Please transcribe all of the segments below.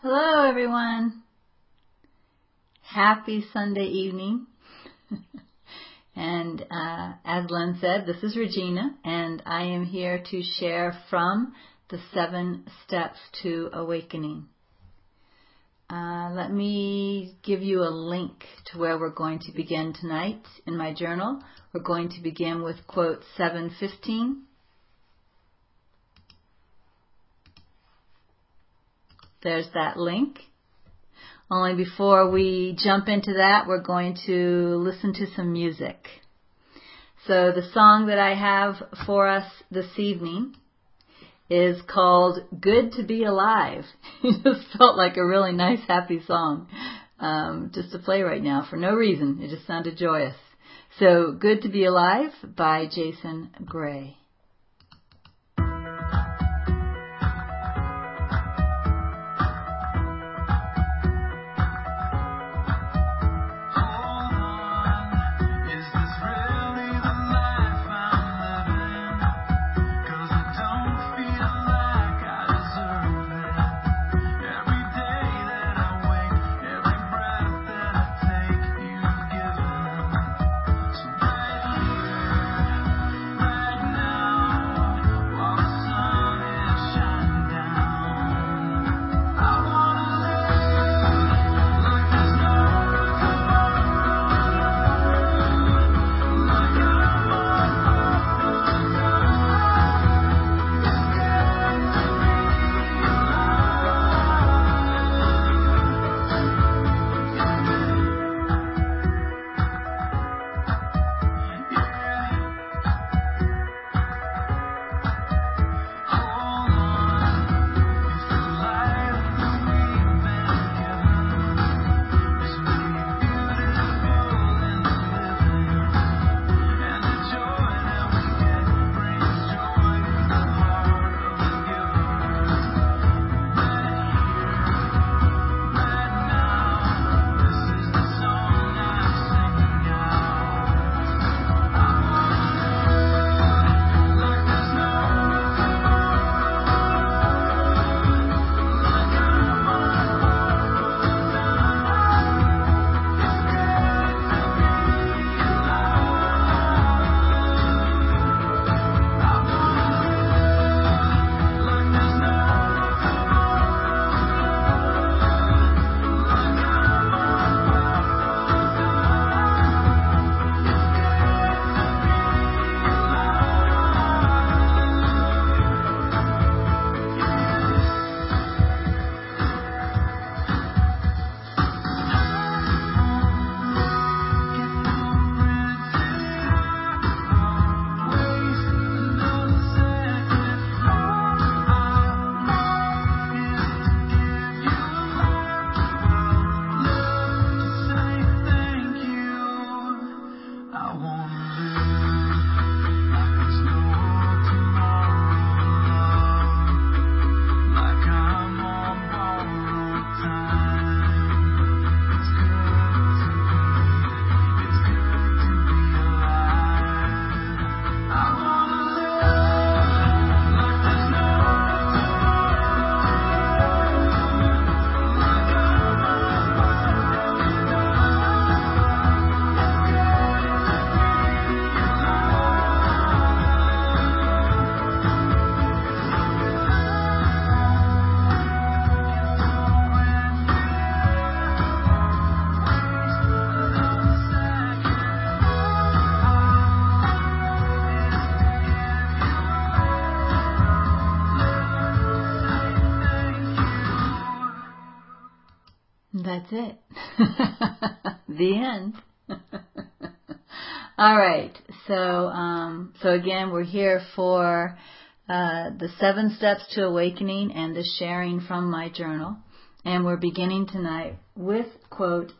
Hello, everyone. Happy Sunday evening. And as Len said, this is Regina, and I am here to share from the 7 Steps to Awakening. Let me give you a link to where we're going to begin tonight in my journal. We're going to begin with quote 715. There's that link. Only before we jump into that, we're going to listen to some music. So the song that I have for us this evening is called Good to Be Alive. It just felt like a really nice, happy song just to play right now for no reason. It just sounded joyous. So Good to Be Alive by Jason Gray. That's it. The end. All right. So again, we're here for the 7 Steps to Awakening and the sharing from my journal. And we're beginning tonight with quote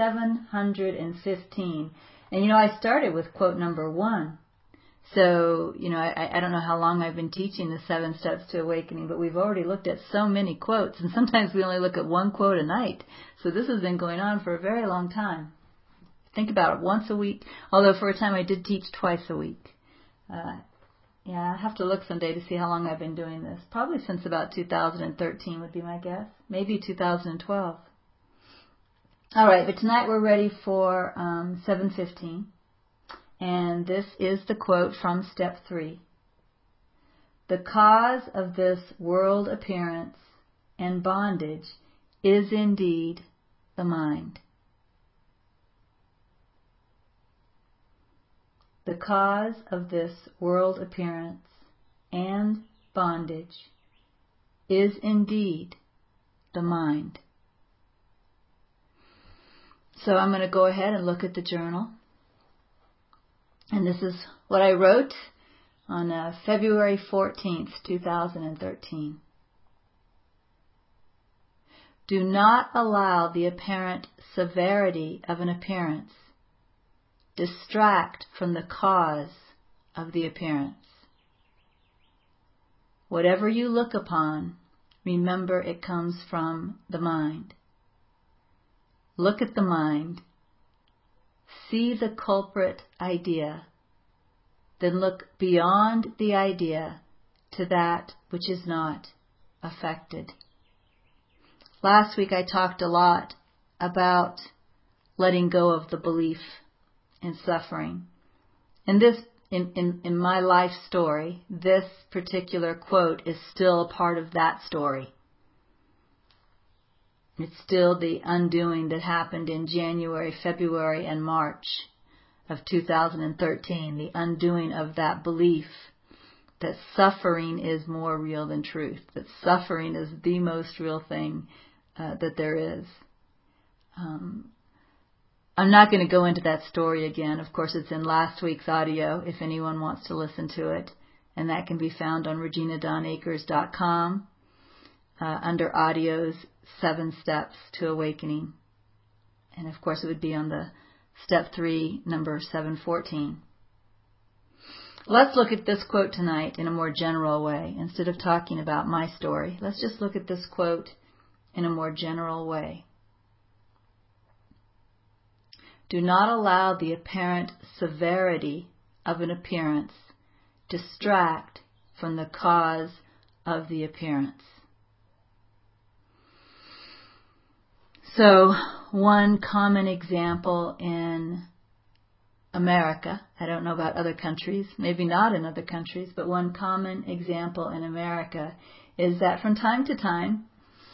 715. And I started with quote number 1. So, I don't know how long I've been teaching the 7 Steps to Awakening, but we've already looked at so many quotes, and sometimes we only look at one quote a night. So this has been going on for a very long time. Think about it, once a week, although for a time I did teach twice a week. Yeah, I have to look someday to see how long I've been doing this. Probably since about 2013 would be my guess. Maybe 2012. All right, but tonight we're ready for 7:15. And this is the quote from step 3. The cause of this world appearance and bondage is indeed the mind. The cause of this world appearance and bondage is indeed the mind. So I'm going to go ahead and look at the journal. And this is what I wrote on February 14th, 2013. Do not allow the apparent severity of an appearance distract from the cause of the appearance. Whatever you look upon, remember it comes from the mind. Look at the mind. See the culprit idea. Then look beyond the idea to that which is not affected. Last week I talked a lot about letting go of the belief in suffering. And this, in my life story, this particular quote is still a part of that story. It's still the undoing that happened in January, February, and March of 2013. The undoing of that belief that suffering is more real than truth. That suffering is the most real thing that there is. I'm not going to go into that story again. Of course, it's in last week's audio if anyone wants to listen to it. And that can be found on reginadawnakers.com under audios 7 Steps to Awakening. And of course, it would be on the step 3, number 714. Let's look at this quote tonight in a more general way. Instead of talking about my story, let's just look at this quote in a more general way. Do not allow the apparent severity of an appearance distract from the cause of the appearance. So, one common example in America, I don't know about other countries, maybe not in other countries, but one common example in America is that from time to time,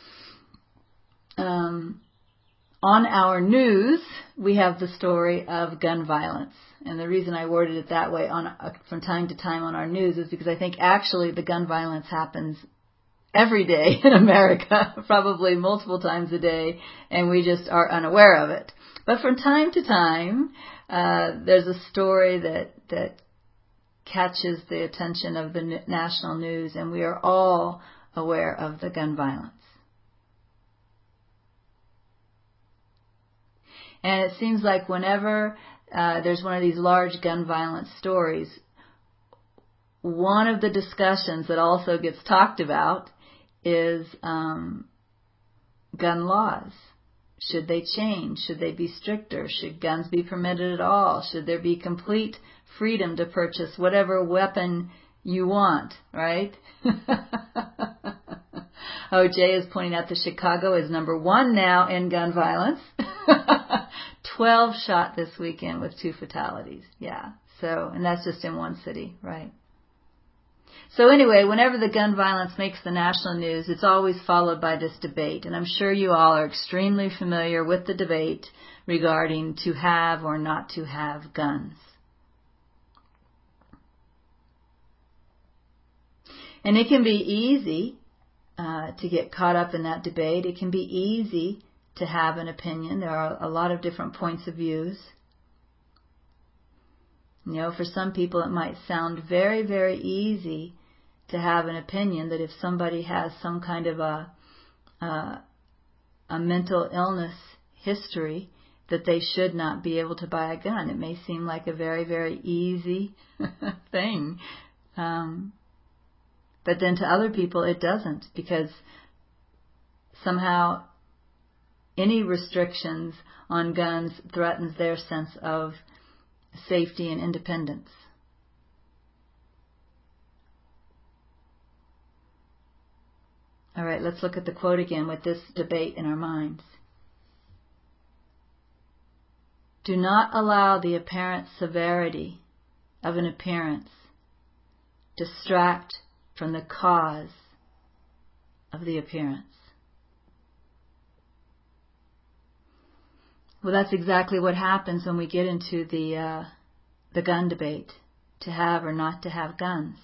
on our news, we have the story of gun violence. And the reason I worded it that way, from time to time on our news, is because I think actually the gun violence happens every day in America, probably multiple times a day, and we just are unaware of it. But from time to time, there's a story that catches the attention of the national news, and we are all aware of the gun violence. And it seems like whenever there's one of these large gun violence stories, one of the discussions that also gets talked about is gun laws. Should they change? Should they be stricter? Should guns be permitted at all? Should there be complete freedom to purchase whatever weapon you want, right? Oh, Jay is pointing out that Chicago is number 1 now in gun violence. 12 shot this weekend with 2 fatalities. Yeah. So, and that's just in one city, right? So anyway, whenever the gun violence makes the national news, it's always followed by this debate. And I'm sure you all are extremely familiar with the debate regarding to have or not to have guns. And it can be easy to get caught up in that debate. It can be easy to have an opinion. There are a lot of different points of views. You know, for some people it might sound very, very easy to have an opinion that if somebody has some kind of a mental illness history, that they should not be able to buy a gun. It may seem like a very, very easy thing. But then to other people it doesn't, because somehow any restrictions on guns threatens their sense of safety and independence. All right, let's look at the quote again with this debate in our minds. Do not allow the apparent severity of an appearance distract from the cause of the appearance. Well, that's exactly what happens when we get into the gun debate, to have or not to have guns.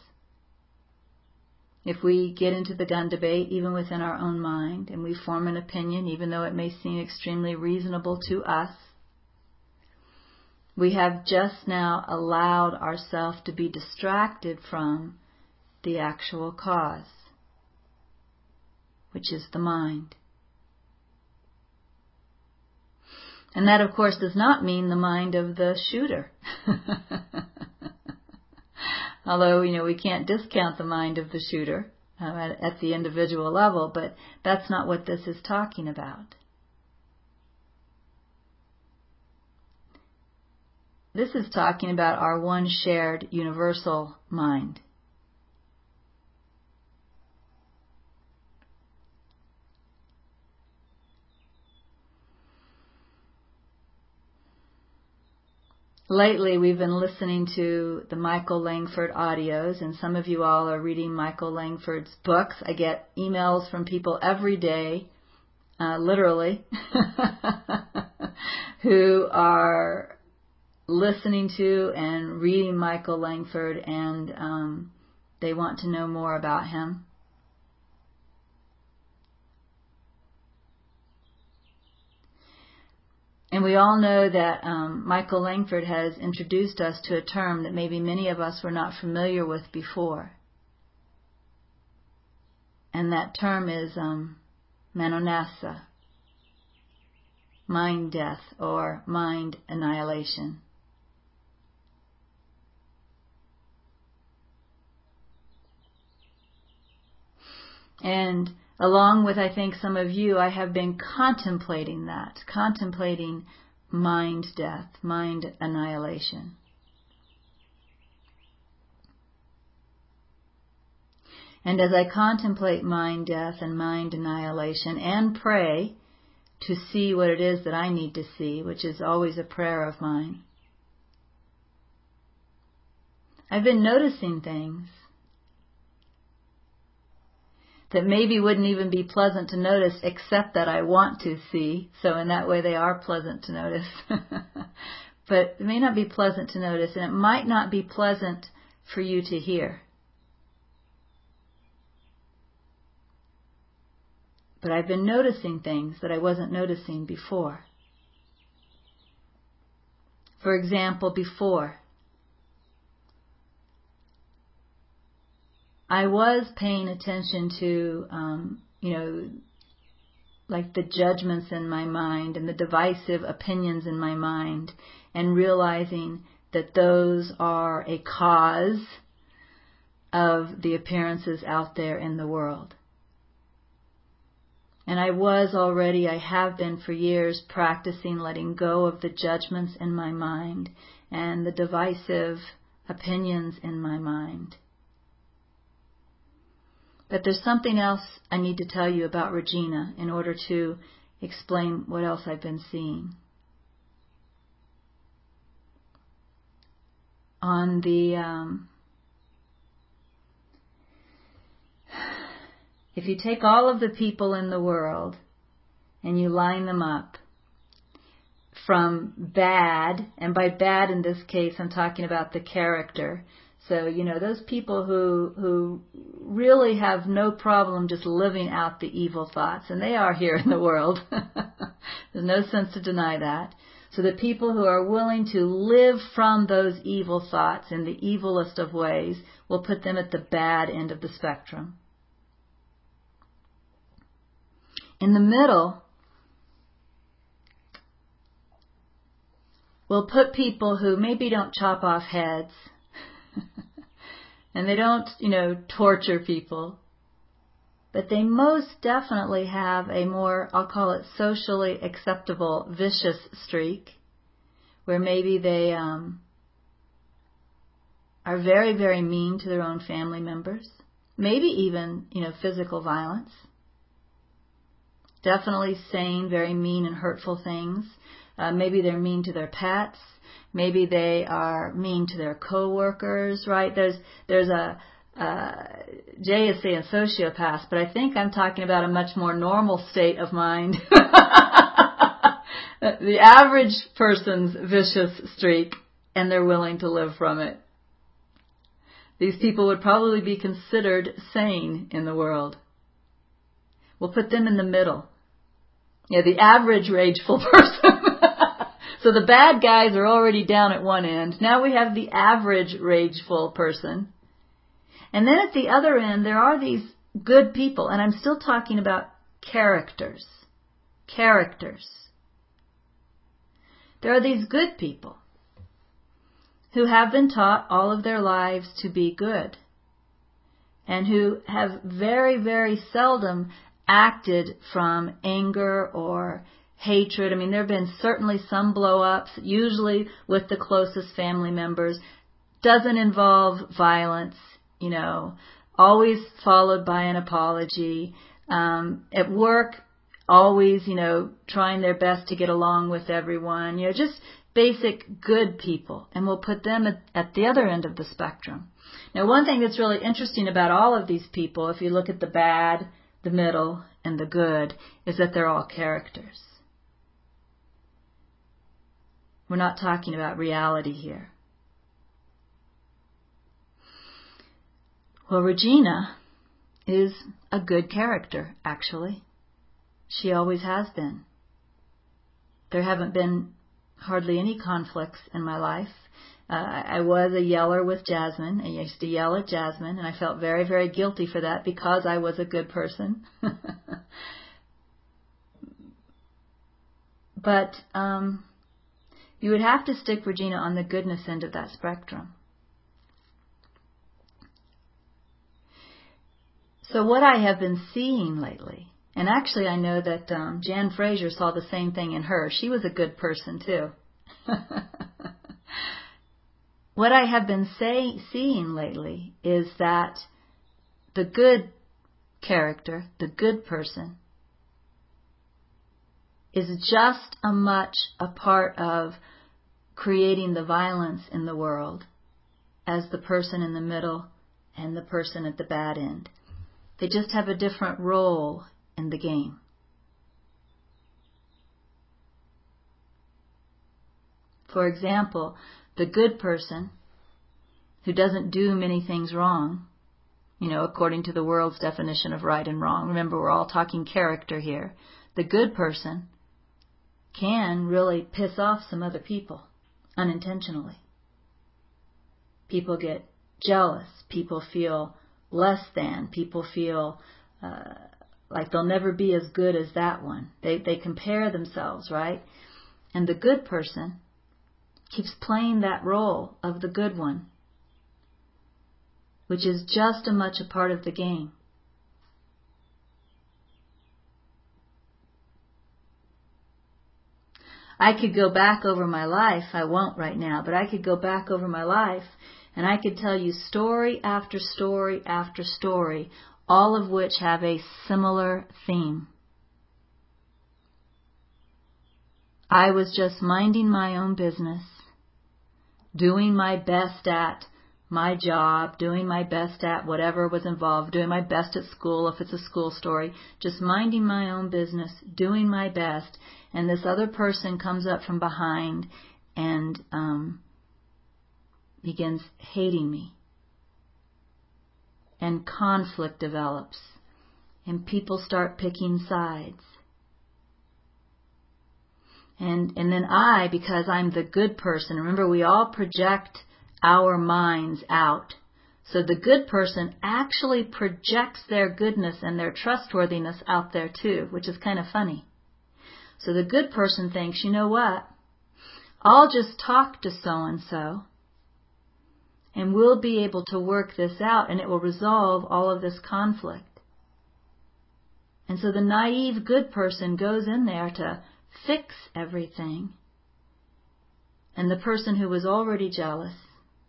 If we get into the gun debate, even within our own mind, and we form an opinion, even though it may seem extremely reasonable to us, we have just now allowed ourselves to be distracted from the actual cause, which is the mind. And that, of course, does not mean the mind of the shooter. Although, we can't discount the mind of the shooter at the individual level, but that's not what this is talking about. This is talking about our one shared universal mind. Lately, we've been listening to the Michael Langford audios, and some of you all are reading Michael Langford's books. I get emails from people every day, literally, who are listening to and reading Michael Langford, and they want to know more about him. And we all know that Michael Langford has introduced us to a term that maybe many of us were not familiar with before. And that term is manonassa, mind death or mind annihilation. And along with, I think, some of you, I have been contemplating mind death, mind annihilation. And as I contemplate mind death and mind annihilation and pray to see what it is that I need to see, which is always a prayer of mine, I've been noticing things that maybe wouldn't even be pleasant to notice, except that I want to see. So in that way they are pleasant to notice. But it may not be pleasant to notice, and it might not be pleasant for you to hear. But I've been noticing things that I wasn't noticing before. For example, before, I was paying attention to, like the judgments in my mind and the divisive opinions in my mind, and realizing that those are a cause of the appearances out there in the world. And I have been for years practicing letting go of the judgments in my mind and the divisive opinions in my mind. But there's something else I need to tell you about Regina in order to explain what else I've been seeing. If you take all of the people in the world and you line them up from bad, and by bad in this case I'm talking about the character. So, those people who really have no problem just living out the evil thoughts, and they are here in the world. There's no sense to deny that. So the people who are willing to live from those evil thoughts in the evilest of ways, will put them at the bad end of the spectrum. In the middle, we'll put people who maybe don't chop off heads, and they don't, torture people, but they most definitely have a more, I'll call it socially acceptable, vicious streak, where maybe they are very, very mean to their own family members, maybe even, physical violence, definitely saying very mean and hurtful things. Maybe they're mean to their pets. Maybe they are mean to their coworkers, right? There's a Jay is saying sociopath, but I think I'm talking about a much more normal state of mind. The average person's vicious streak, and they're willing to live from it. These people would probably be considered sane in the world. We'll put them in the middle. Yeah, the average rageful person. So the bad guys are already down at one end. Now we have the average rageful person. And then at the other end, there are these good people. And I'm still talking about characters. Characters. There are these good people who have been taught all of their lives to be good, and who have very, very seldom acted from anger or hatred. I mean, there have been certainly some blow-ups, usually with the closest family members. Doesn't involve violence, always followed by an apology. At work, always, trying their best to get along with everyone. Just basic good people. And we'll put them at the other end of the spectrum. Now, one thing that's really interesting about all of these people, if you look at the bad, the middle, and the good, is that they're all characters. We're not talking about reality here. Well, Regina is a good character, actually. She always has been. There haven't been hardly any conflicts in my life. I was a yeller with Jasmine. I used to yell at Jasmine, and I felt very, very guilty for that because I was a good person. But you would have to stick Regina on the goodness end of that spectrum. So what I have been seeing lately, and actually I know that Jan Fraser saw the same thing in her. She was a good person too. What I have been seeing lately is that the good character, the good person, is just as much a part of creating the violence in the world as the person in the middle and the person at the bad end. They just have a different role in the game. For example, the good person who doesn't do many things wrong, according to the world's definition of right and wrong. Remember, we're all talking character here. The good person can really piss off some other people unintentionally. People get jealous. People feel less than. People feel like they'll never be as good as that one. They compare themselves, right? And the good person keeps playing that role of the good one, which is just as much a part of the game. I could go back over my life. I won't right now, but I could go back over my life and I could tell you story after story after story, all of which have a similar theme. I was just minding my own business, doing my best at my job, doing my best at whatever was involved, doing my best at school if it's a school story, just minding my own business, doing my best, and this other person comes up from behind and begins hating me. And conflict develops, and people start picking sides. And then I, because I'm the good person, remember we all project our minds out. So the good person actually projects their goodness and their trustworthiness out there too, which is kind of funny. So the good person thinks, you know what? I'll just talk to so-and-so and we'll be able to work this out and it will resolve all of this conflict. And so the naive good person goes in there to fix everything. And the person who was already jealous,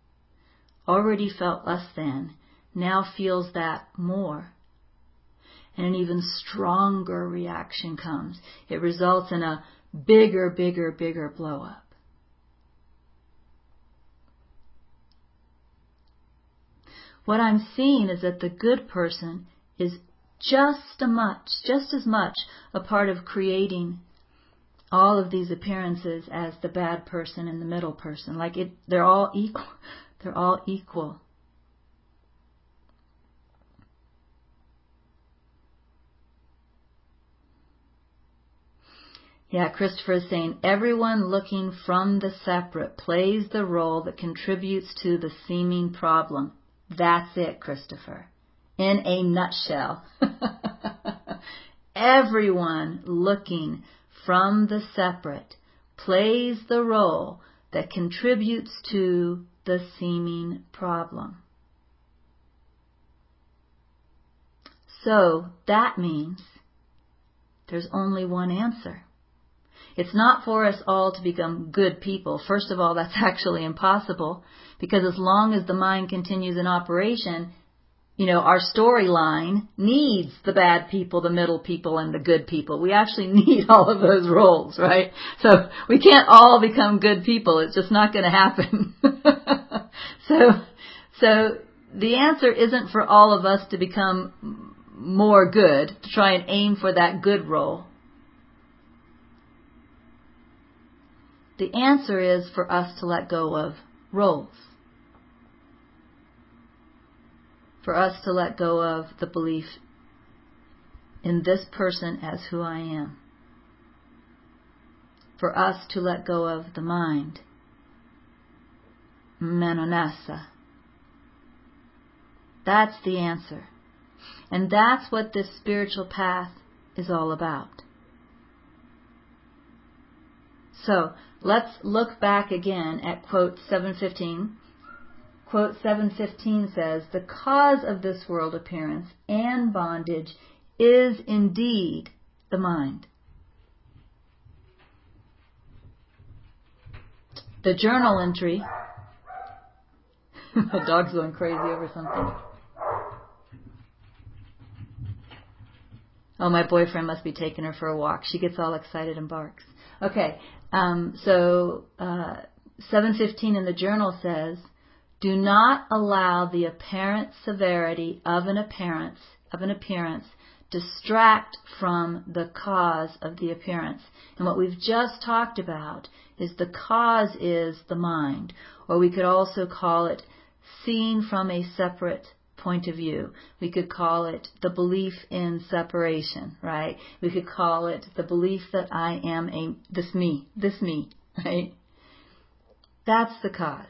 already felt less than, now feels that more. and an even stronger reaction comes. It results in a bigger blow up. What I'm seeing is that the good person is just as much a part of creating all of these appearances as the bad person and the middle person. They're all equal. They're all equal. Yeah, Christopher is saying, everyone looking from the separate plays the role that contributes to the seeming problem. That's it, Christopher. In a nutshell. Everyone looking from the separate plays the role that contributes to the seeming problem. So that means there's only one answer. It's not for us all to become good people. First of all, that's actually impossible, because as long as the mind continues in operation, our storyline needs the bad people, the middle people, and the good people. We actually need all of those roles, right? So we can't all become good people. It's just not going to happen. So the answer isn't for all of us to become more good, to try and aim for that good role. The answer is for us to let go of roles. For us to let go of the belief in this person as who I am. For us to let go of the mind, Manonasa. That's the answer. And that's what this spiritual path is all about. So, let's look back again at quote 715. Quote 715 says, the cause of this world appearance and bondage is indeed the mind. The journal entry. My dog's going crazy over something. Oh, my boyfriend must be taking her for a walk. She gets all excited and barks. Okay, so 715 in the journal says, do not allow the apparent severity of an appearance distract from the cause of the appearance. And what we've just talked about is the cause is the mind, or we could also call it seeing from a separate point of view. We could call it the belief in separation, right? We could call it the belief that I am this me, right? That's the cause.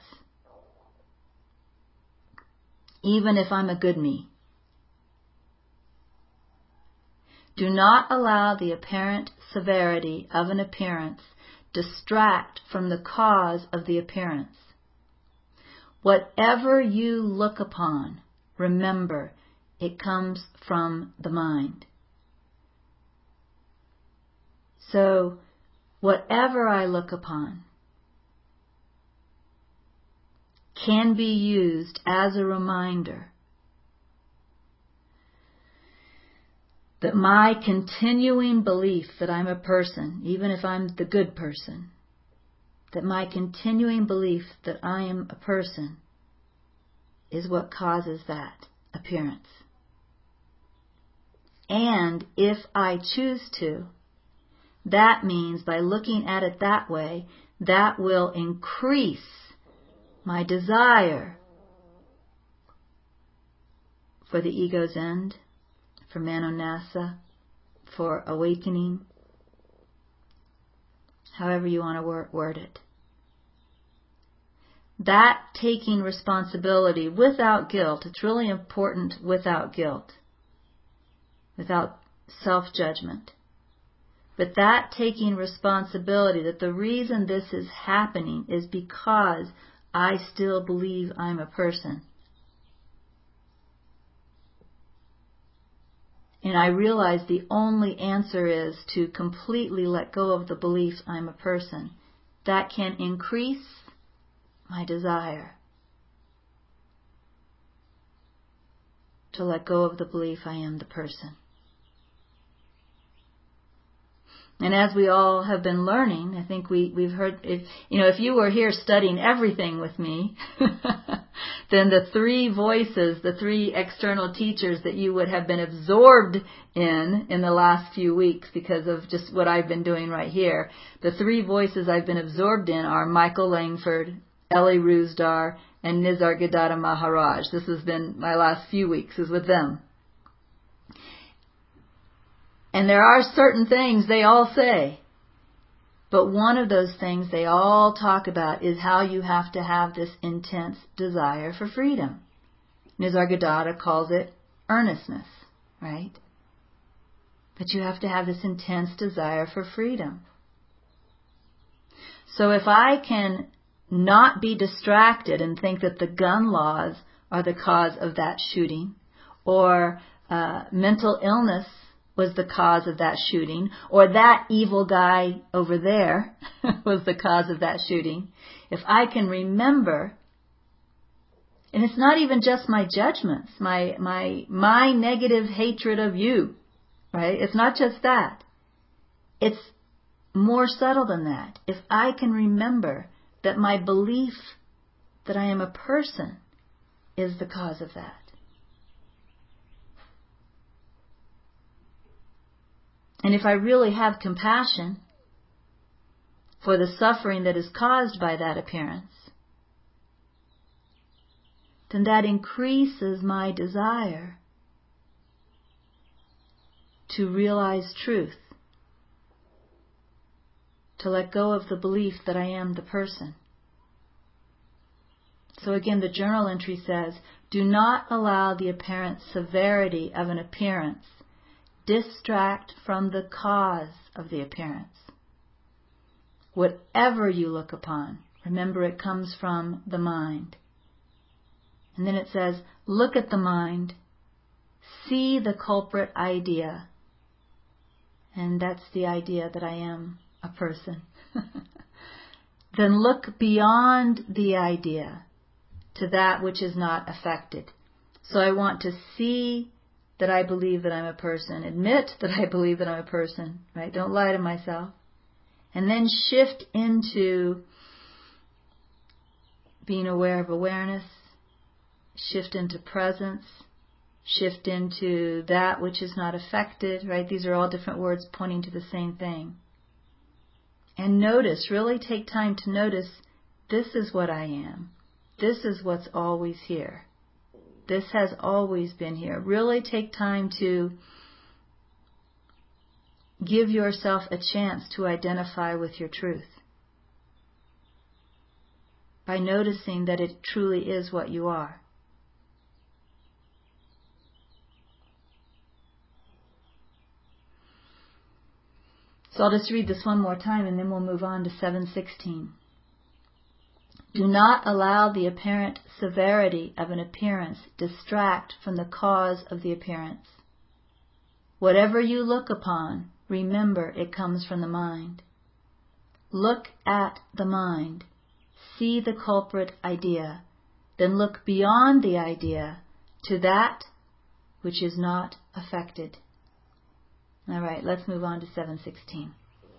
Even if I'm a good me. Do not allow the apparent severity of an appearance distract from the cause of the appearance. Whatever you look upon, remember, it comes from the mind. So, whatever I look upon can be used as a reminder that my continuing belief that I'm a person, even if I'm the good person, that my continuing belief that I am a person is what causes that appearance. And if I choose to, that means by looking at it that way, that will increase my desire for the ego's end, for Manonasa, for awakening, however you want to word it. That taking responsibility without guilt, it's really important without guilt, without self-judgment. But that taking responsibility, that the reason this is happening is because I still believe I'm a person. And I realize the only answer is to completely let go of the belief I'm a person. That can increase my desire to let go of the belief I am the person. And as we all have been learning, I think we've heard, if you were here studying everything with me, then the three voices, the three external teachers that you would have been absorbed in the last few weeks because of just what I've been doing right here, the three voices I've been absorbed in are Michael Langford, Ellie Rusdar, and Nisargadatta Maharaj. This has been my last few weeks is with them. And there are certain things they all say. But one of those things they all talk about is how you have to have this intense desire for freedom. Nisargadatta calls it earnestness, right? But you have to have this intense desire for freedom. So if I can not be distracted and think that the gun laws are the cause of that shooting, or mental illness was the cause of that shooting, or that evil guy over there was the cause of that shooting, if I can remember, and it's not even just my judgments, my negative hatred of you, right? It's not just that. It's more subtle than that. If I can remember that my belief that I am a person is the cause of that. And if I really have compassion for the suffering that is caused by that appearance, then that increases my desire to realize truth, to let go of the belief that I am the person. So again, the journal entry says, do not allow the apparent severity of an appearance distract from the cause of the appearance. Whatever you look upon, remember it comes from the mind. And then it says, look at the mind, see the culprit idea. And that's the idea that I am a person. Then look beyond the idea to that which is not affected. So I want to see that I believe that I'm a person. Admit that I believe that I'm a person, right? Don't lie to myself. And then shift into being aware of awareness, shift into presence, shift into that which is not affected, right? These are all different words pointing to the same thing. And notice, really take time to notice, this is what I am. This is what's always here. This has always been here. Really take time to give yourself a chance to identify with your truth by noticing that it truly is what you are. So I'll just read this one more time and then we'll move on to 7:16. Do not allow the apparent severity of an appearance distract from the cause of the appearance. Whatever you look upon, remember it comes from the mind. Look at the mind. See the culprit idea. Then look beyond the idea to that which is not affected. All right, let's move on to 7:16.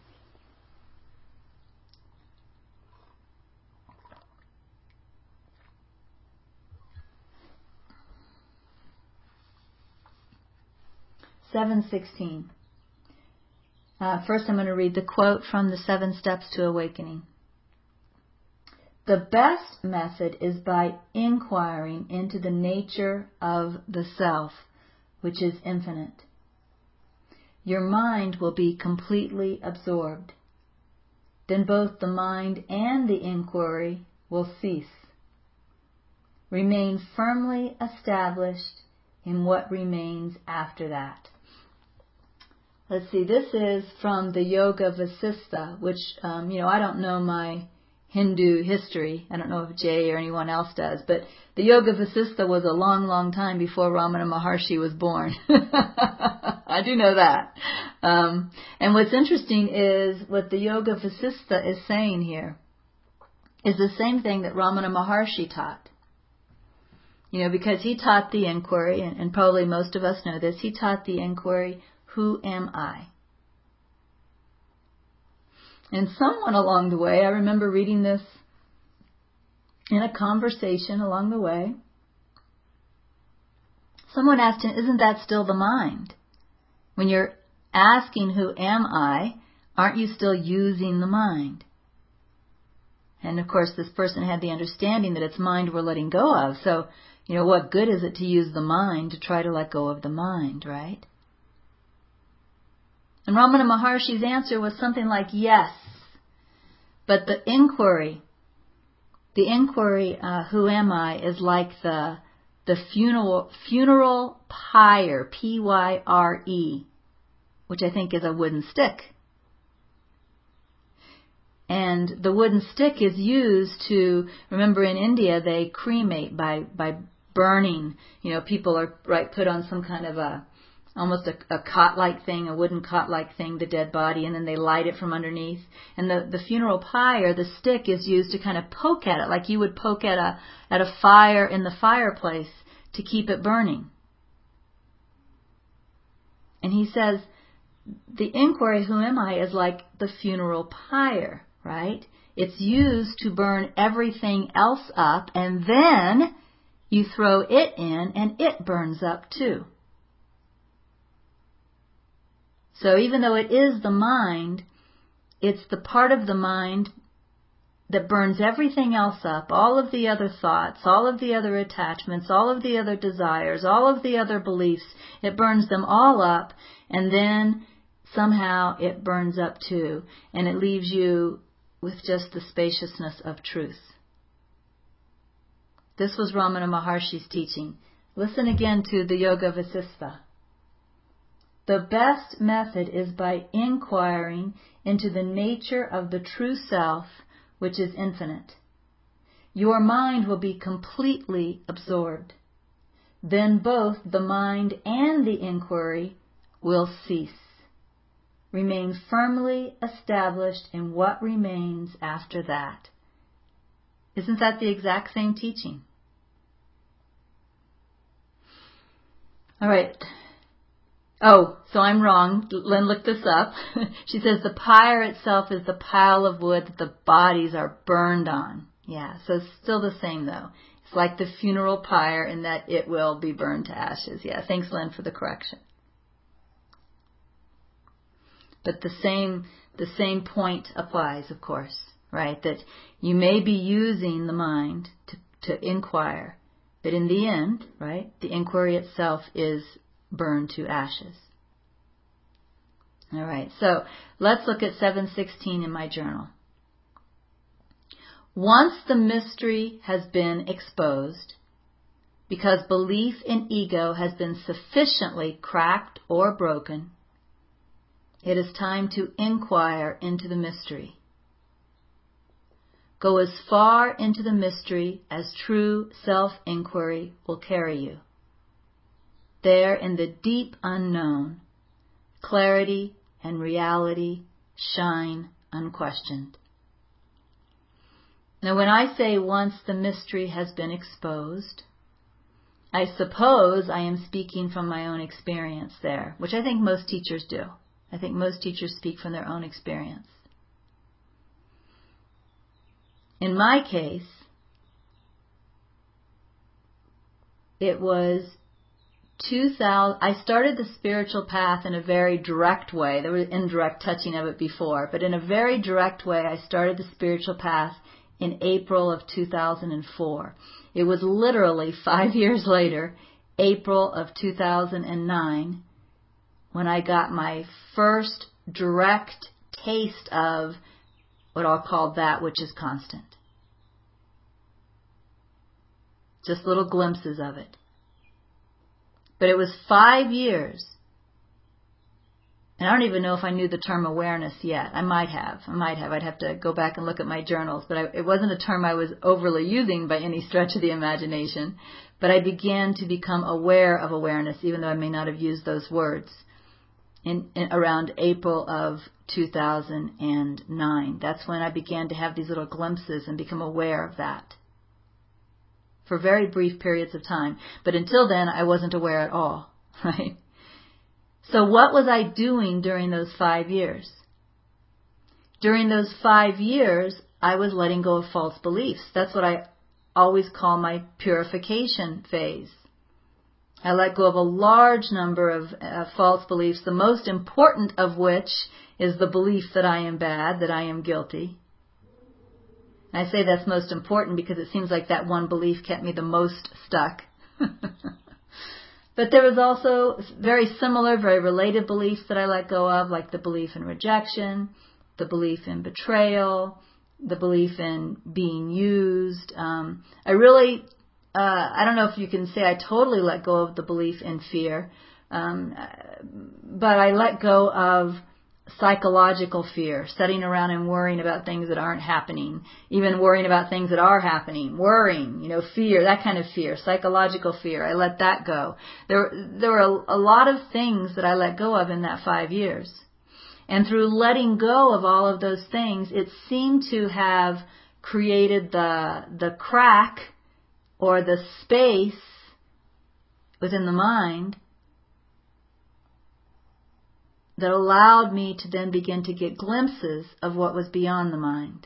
First I'm going to read the quote from the 7 Steps to Awakening. The best method is by inquiring into the nature of the self, which is infinite. Your mind will be completely absorbed. Then both the mind and the inquiry will cease. Remain firmly established in what remains after that. Let's see, this is from the Yoga Vasistha, which, I don't know my Hindu history. I don't know if Jay or anyone else does, but the Yoga Vasistha was a long, long time before Ramana Maharshi was born. I do know that. And what's interesting is what the Yoga Vasistha is saying here is the same thing that Ramana Maharshi taught. Because he taught the inquiry, and probably most of us know this, he taught the inquiry, who am I? And someone along the way, I remember reading this in a conversation along the way, someone asked him, isn't that still the mind? When you're asking, who am I, aren't you still using the mind? And of course, this person had the understanding that it's mind we're letting go of. So, what good is it to use the mind to try to let go of the mind, right? And Ramana Maharshi's answer was something like, yes. But the inquiry, who am I, is like the funeral pyre, Pyre, which I think is a wooden stick. And the wooden stick is used to, remember in India, they cremate by burning. People are put on some kind of almost a cot-like thing, a wooden cot-like thing, the dead body, and then they light it from underneath. And the funeral pyre, the stick, is used to kind of poke at it, like you would poke at a fire in the fireplace to keep it burning. And he says, the inquiry, who am I, is like the funeral pyre, right? It's used to burn everything else up, and then you throw it in, and it burns up too. So even though it is the mind, it's the part of the mind that burns everything else up, all of the other thoughts, all of the other attachments, all of the other desires, all of the other beliefs. It burns them all up, and then somehow it burns up too, and it leaves you with just the spaciousness of truth. This was Ramana Maharshi's teaching. Listen again to the Yoga Vasistha. The best method is by inquiring into the nature of the true self, which is infinite. Your mind will be completely absorbed. Then both the mind and the inquiry will cease. Remain firmly established in what remains after that. Isn't that the exact same teaching? All right. Oh, so I'm wrong. Lynn looked this up. She says the pyre itself is the pile of wood that the bodies are burned on. Yeah, so it's still the same though. It's like the funeral pyre in that it will be burned to ashes. Yeah, thanks Lynn for the correction. But the same point applies, of course, right? That you may be using the mind to inquire, but in the end, right, the inquiry itself is burned to ashes. All right, so let's look at 7:16 in my journal. Once the mystery has been exposed, because belief in ego has been sufficiently cracked or broken, it is time to inquire into the mystery. Go as far into the mystery as true self-inquiry will carry you. There in the deep unknown, clarity and reality shine unquestioned. Now when I say once the mystery has been exposed, I suppose I am speaking from my own experience there, which I think most teachers do. I think most teachers speak from their own experience. In my case, it was 2000. I started the spiritual path in a very direct way. There was indirect touching of it before, but in a very direct way, I started the spiritual path in April of 2004. It was literally 5 years later, April of 2009, when I got my first direct taste of what I'll call that which is constant. Just little glimpses of it. But it was 5 years. And I don't even know if I knew the term awareness yet. I might have. I'd have to go back and look at my journals. But it wasn't a term I was overly using by any stretch of the imagination. But I began to become aware of awareness, even though I may not have used those words, in around April of 2009. That's when I began to have these little glimpses and become aware of that. For very brief periods of time. But until then, I wasn't aware at all, right? So what was I doing during those 5 years? during those 5 years, I was letting go of false beliefs. That's what I always call my purification phase. I let go of a large number of false beliefs, the most important of which is the belief that I am bad, that I am guilty. And I say that's most important because it seems like that one belief kept me the most stuck. But there was also very similar, very related beliefs that I let go of, like the belief in rejection, the belief in betrayal, the belief in being used. I don't know if you can say I totally let go of the belief in fear, but I let go of psychological fear, sitting around and worrying about things that aren't happening, even worrying about things that are happening, worrying, fear, that kind of fear, psychological fear. I let that go. There were a lot of things that I let go of in that 5 years. And through letting go of all of those things, it seemed to have created the crack or the space within the mind that allowed me to then begin to get glimpses of what was beyond the mind.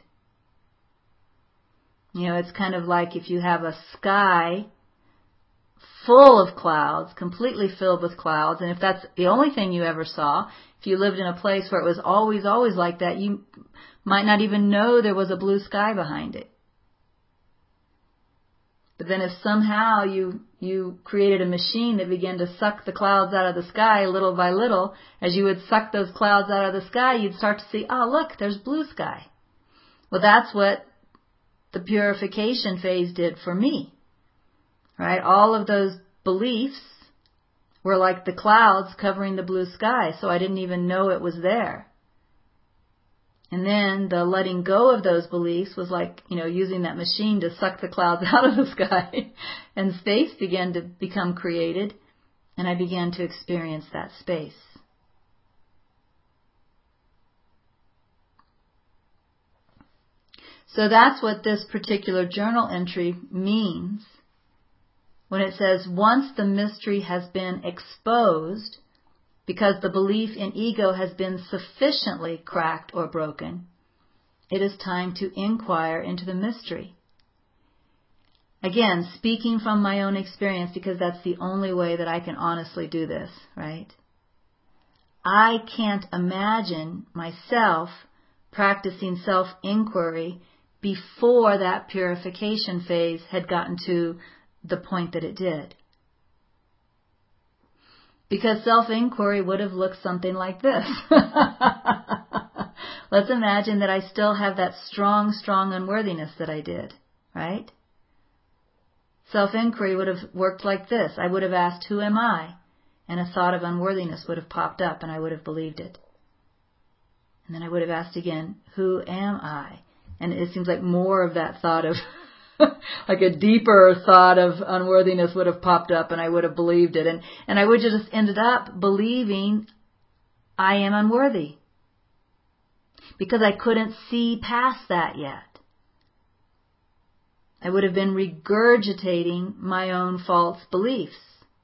It's kind of like if you have a sky full of clouds, completely filled with clouds, and if that's the only thing you ever saw, if you lived in a place where it was always like that, you might not even know there was a blue sky behind it. But then if somehow you created a machine that began to suck the clouds out of the sky little by little, as you would suck those clouds out of the sky, you'd start to see, oh, look, there's blue sky. Well, that's what the purification phase did for me. Right? All of those beliefs were like the clouds covering the blue sky, so I didn't even know it was there. And then the letting go of those beliefs was like, using that machine to suck the clouds out of the sky. And space began to become created, and I began to experience that space. So that's what this particular journal entry means when it says, once the mystery has been exposed, because the belief in ego has been sufficiently cracked or broken, it is time to inquire into the mystery. Again, speaking from my own experience, because that's the only way that I can honestly do this, right? I can't imagine myself practicing self-inquiry before that purification phase had gotten to the point that it did. Because self-inquiry would have looked something like this. Let's imagine that I still have that strong unworthiness that I did, right? Self-inquiry would have worked like this. I would have asked, who am I? And a thought of unworthiness would have popped up and I would have believed it. And then I would have asked again, who am I? And it seems like more of that thought of like a deeper thought of unworthiness would have popped up and I would have believed it. And I would just ended up believing I am unworthy because I couldn't see past that yet. I would have been regurgitating my own false beliefs.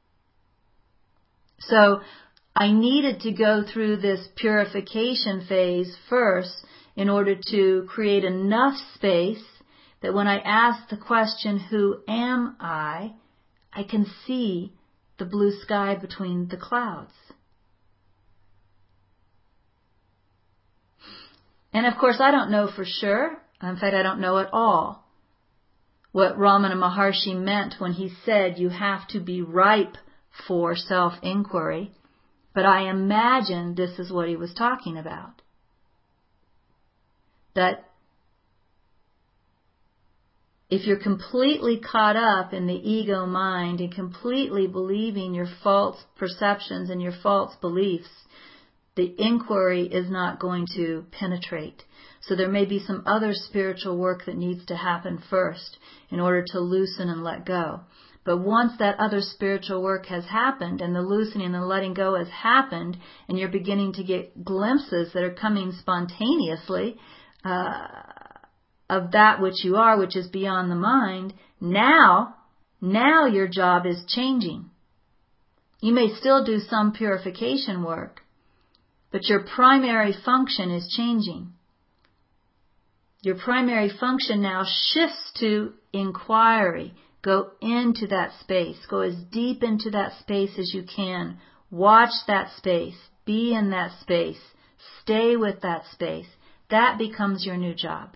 So I needed to go through this purification phase first in order to create enough space that when I ask the question, who am I can see the blue sky between the clouds. And of course, I don't know for sure. In fact, I don't know at all what Ramana Maharshi meant when he said you have to be ripe for self-inquiry. But I imagine this is what he was talking about. That if you're completely caught up in the ego mind and completely believing your false perceptions and your false beliefs, the inquiry is not going to penetrate. So there may be some other spiritual work that needs to happen first in order to loosen and let go. But once that other spiritual work has happened and the loosening and the letting go has happened and you're beginning to get glimpses that are coming spontaneously of that which you are, which is beyond the mind, now your job is changing. You may still do some purification work, but your primary function is changing. Your primary function now shifts to inquiry. Go into that space. Go as deep into that space as you can. Watch that space. Be in that space. Stay with that space. That becomes your new job.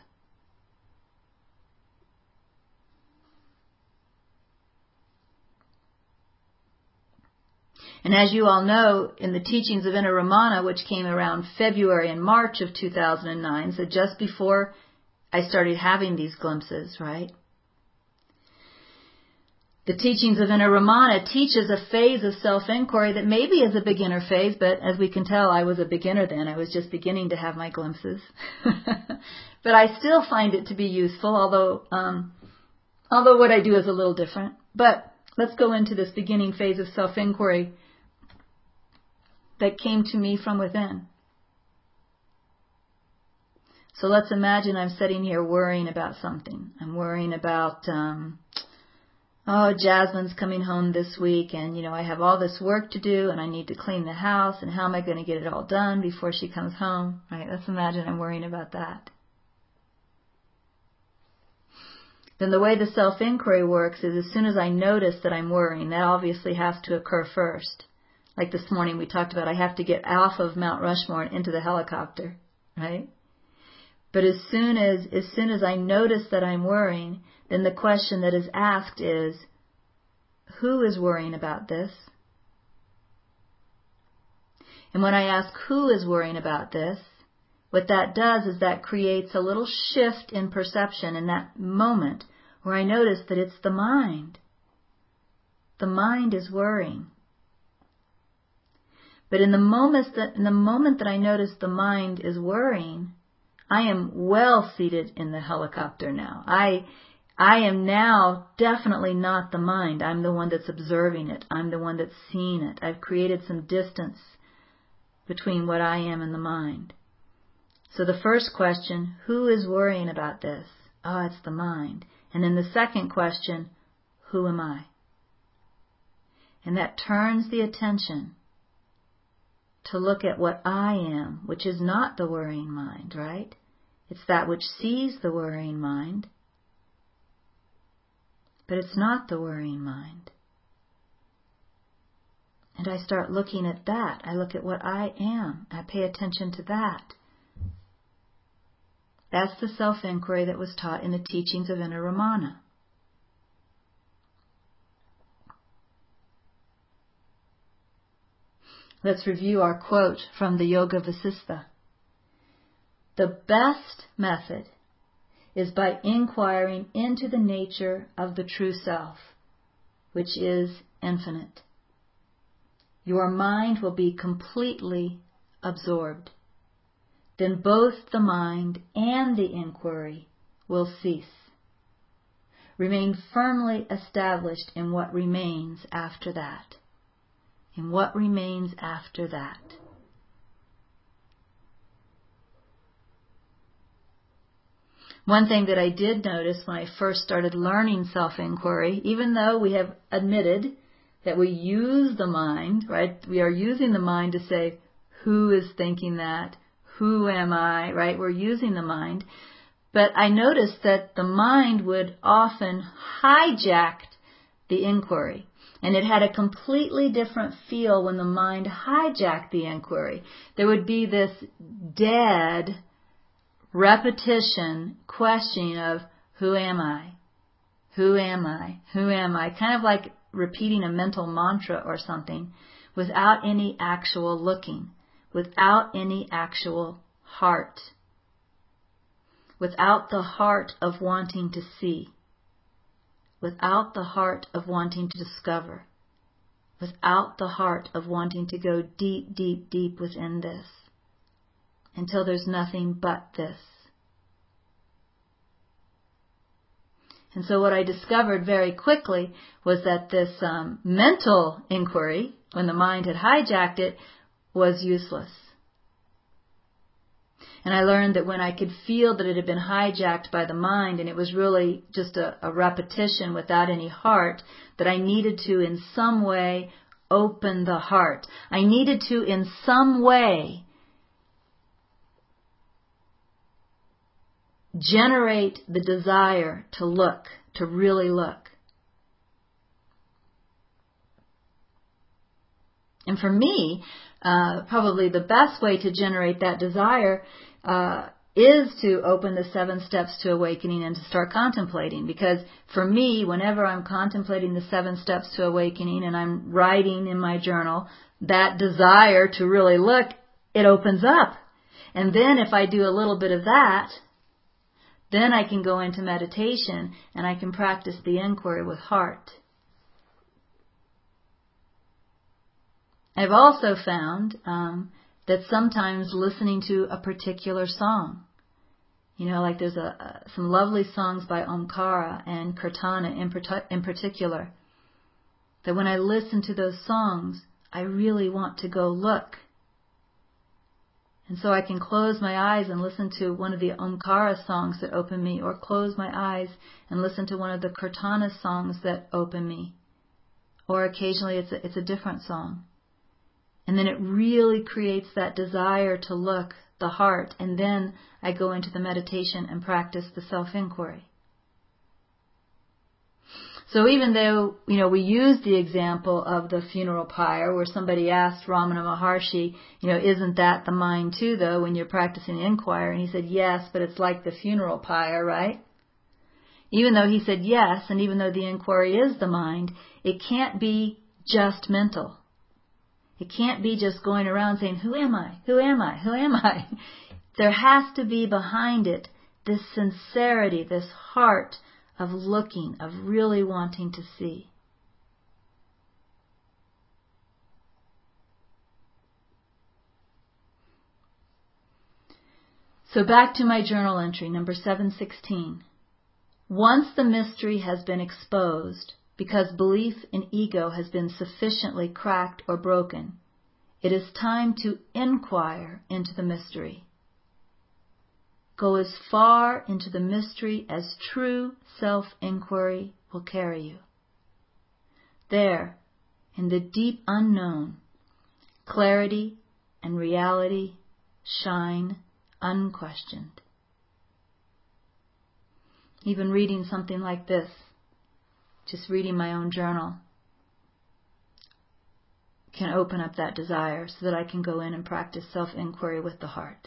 And as you all know, in the teachings of Inner Ramana, which came around February and March of 2009, so just before I started having these glimpses, right? The teachings of Inner Ramana teaches a phase of self-inquiry that maybe is a beginner phase, but as we can tell, I was a beginner then. I was just beginning to have my glimpses. But I still find it to be useful, although what I do is a little different. But let's go into this beginning phase of self-inquiry that came to me from within. So let's imagine I'm sitting here worrying about something. I'm worrying about, Jasmine's coming home this week and, I have all this work to do and I need to clean the house and how am I going to get it all done before she comes home, right? Let's imagine I'm worrying about that. Then the way the self-inquiry works is as soon as I notice that I'm worrying, that obviously has to occur first. Like this morning we talked about, I have to get off of Mount Rushmore and into the helicopter, right? But as soon as I notice that I'm worrying, then the question that is asked is, who is worrying about this? And when I ask who is worrying about this, what that does is that creates a little shift in perception in that moment where I notice that it's the mind. The mind is worrying. But in the moment that I notice the mind is worrying, I am well seated in the helicopter now. I am now definitely not the mind. I'm the one that's observing it. I'm the one that's seeing it. I've created some distance between what I am and the mind. So the first question, who is worrying about this? Oh, it's the mind. And then the second question, who am I? And that turns the attention to look at what I am, which is not the worrying mind, right? It's that which sees the worrying mind, but it's not the worrying mind. And I start looking at that. I look at what I am. I pay attention to that. That's the self-inquiry that was taught in the teachings of Inner Ramana. Let's review our quote from the Yoga Vasistha. The best method is by inquiring into the nature of the true self, which is infinite. Your mind will be completely absorbed. Then both the mind and the inquiry will cease. Remain firmly established in what remains after that. In what remains after that. One thing that I did notice when I first started learning self-inquiry, even though we have admitted that we use the mind, right? We are using the mind to say, who is thinking that? Who am I, right? We're using the mind. But I noticed that the mind would often hijack the inquiry. And it had a completely different feel when the mind hijacked the inquiry. There would be this dead repetition, questioning of, who am I? Who am I? Who am I? Kind of like repeating a mental mantra or something without any actual looking, without any actual heart, without the heart of wanting to see, without the heart of wanting to discover, without the heart of wanting to go deep, deep, deep within this, until there's nothing but this. And so what I discovered very quickly was that this mental inquiry, when the mind had hijacked it, was useless. And I learned that when I could feel that it had been hijacked by the mind and it was really just a repetition without any heart, that I needed to in some way open the heart. I needed to in some way generate the desire to look, to really look. And for me, probably the best way to generate that desire is to open the 7 steps to awakening and to start contemplating. Because for me, whenever I'm contemplating the 7 steps to awakening and I'm writing in my journal, that desire to really look, it opens up. And then if I do a little bit of that, then I can go into meditation and I can practice the inquiry with heart. I've also found that sometimes listening to a particular song, like there's some lovely songs by Omkara and Kirtana in particular, that when I listen to those songs, I really want to go look. And so I can close my eyes and listen to one of the Omkara songs that open me, or close my eyes and listen to one of the Kirtana songs that open me. Or occasionally it's a different song. And then it really creates that desire to look, the heart, and then I go into the meditation and practice the self-inquiry. So even though, we use the example of the funeral pyre where somebody asked Ramana Maharshi, isn't that the mind too, though, when you're practicing inquiry? And he said, yes, but it's like the funeral pyre, right? Even though he said yes, and even though the inquiry is the mind, it can't be just mental. It can't be just going around saying, who am I? Who am I? Who am I? There has to be behind it this sincerity, this heart of looking, of really wanting to see. So back to my journal entry, number 716. Once the mystery has been exposed, because belief in ego has been sufficiently cracked or broken, it is time to inquire into the mystery. Go as far into the mystery as true self-inquiry will carry you. There, in the deep unknown, clarity and reality shine unquestioned. Even reading something like this, just reading my own journal, can open up that desire so that I can go in and practice self-inquiry with the heart.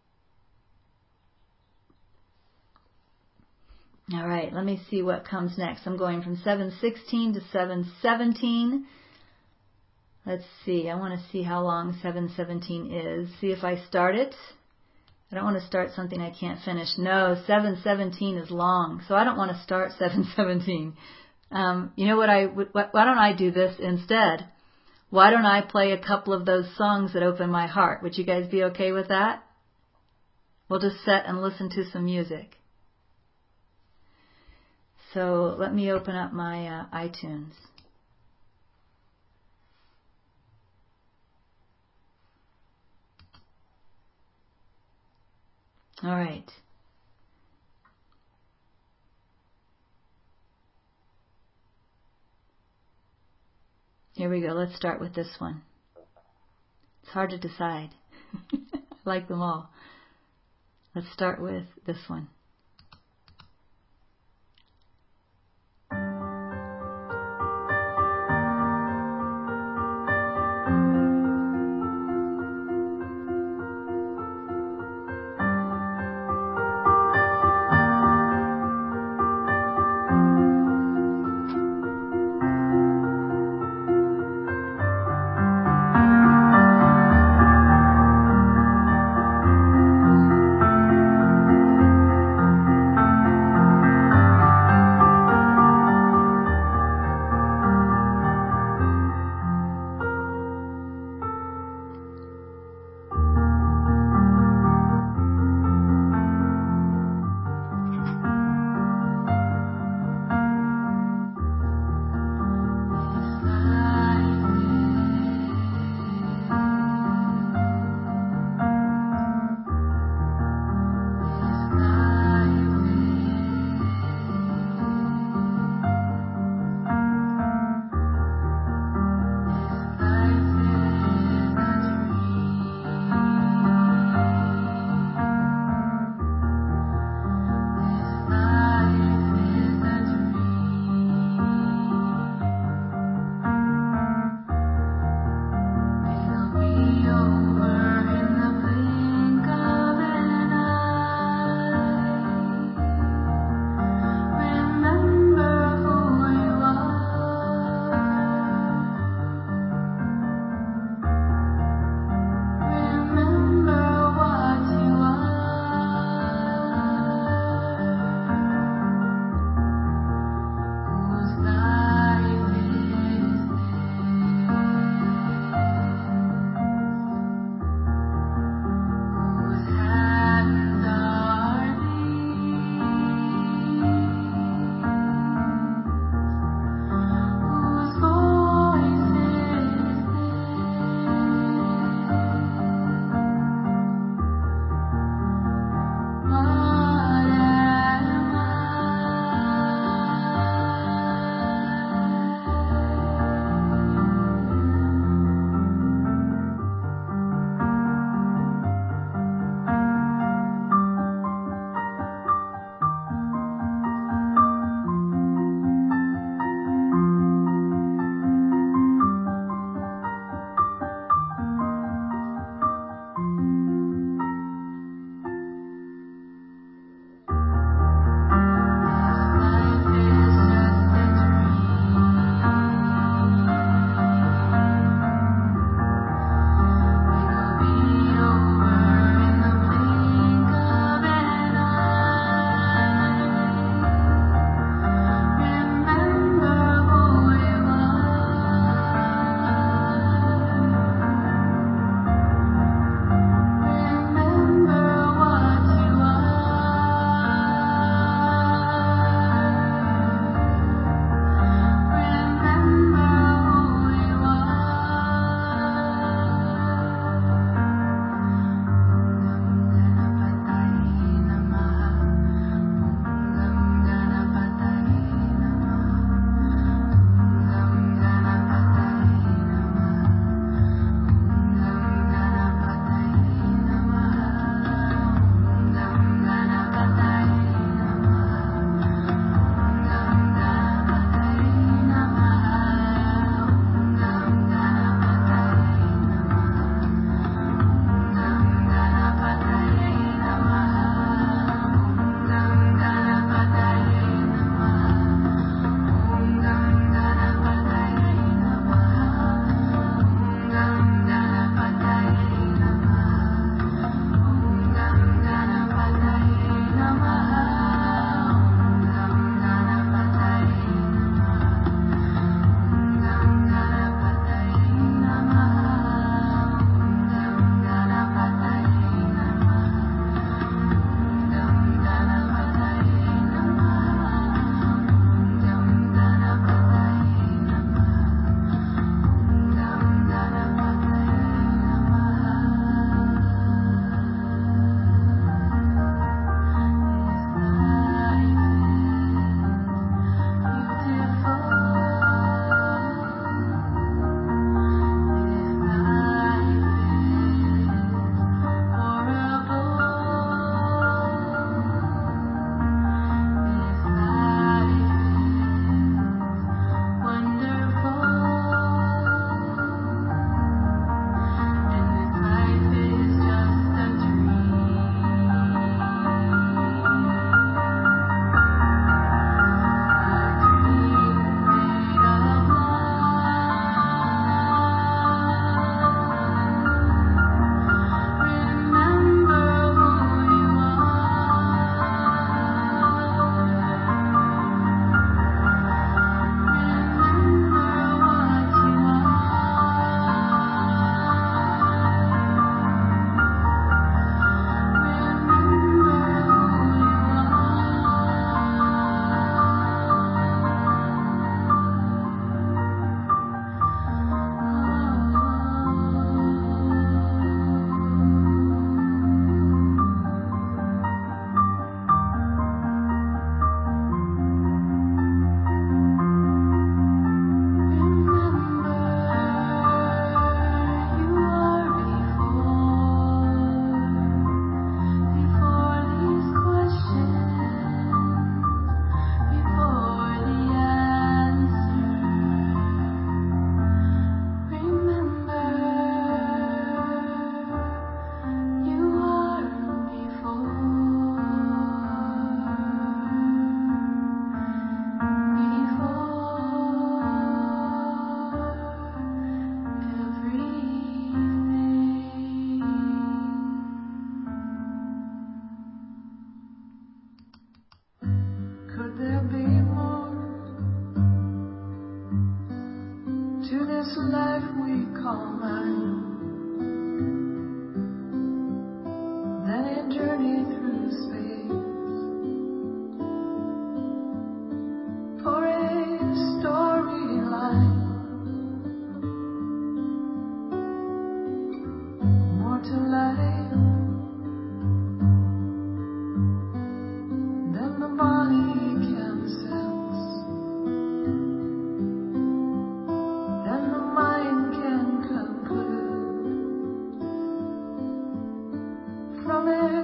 All right, let me see what comes next. I'm going from 716 to 717. Let's see. I want to see how long 717 is. See if I start it. I don't want to start something I can't finish. No, 717 is long, so I don't want to start 717. You know what? Why don't I do this instead? Why don't I play a couple of those songs that open my heart? Would you guys be okay with that? We'll just sit and listen to some music. So let me open up my iTunes. All right. Here we go. Let's start with this one. It's hard to decide. I like them all. Let's start with this one.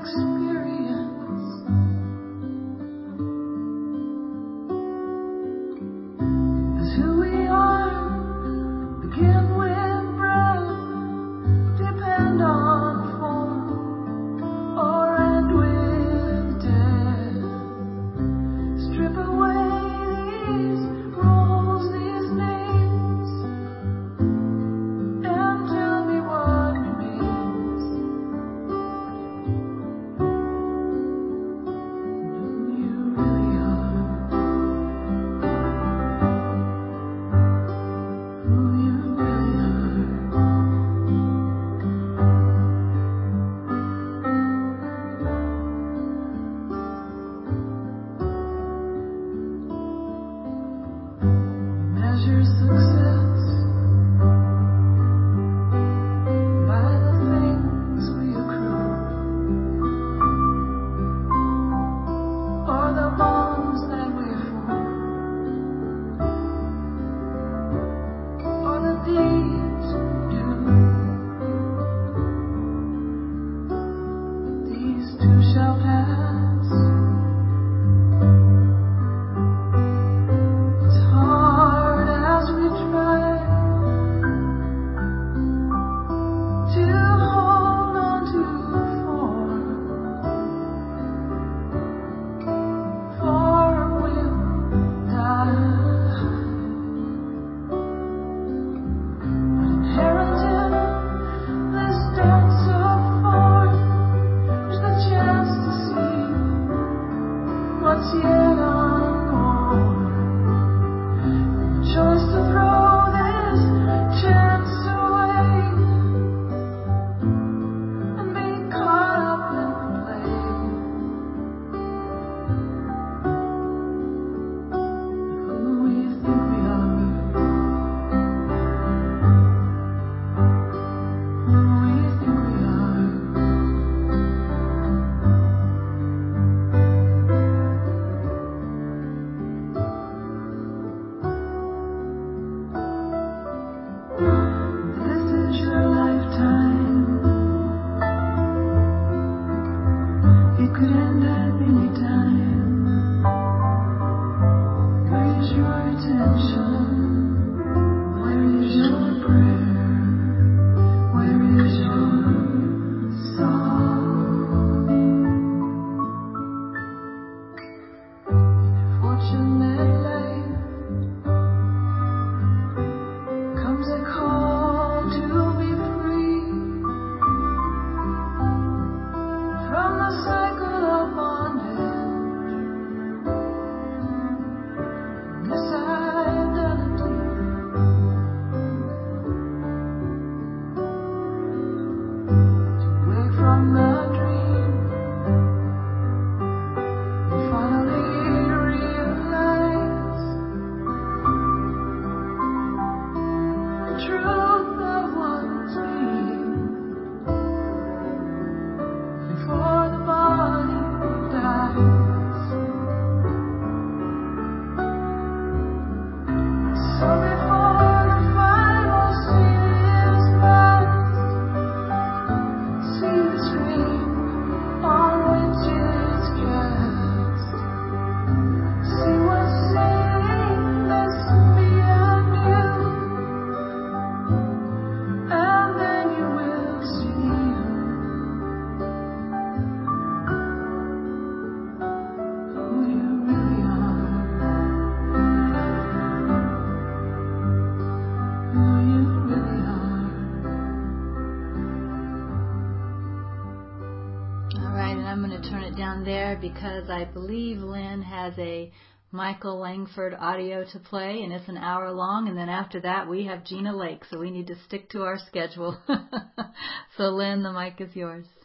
Because I believe Lynn has a Michael Langford audio to play, and it's an hour long, and then after that we have Gina Lake, so we need to stick to our schedule. So Lynn, the mic is yours.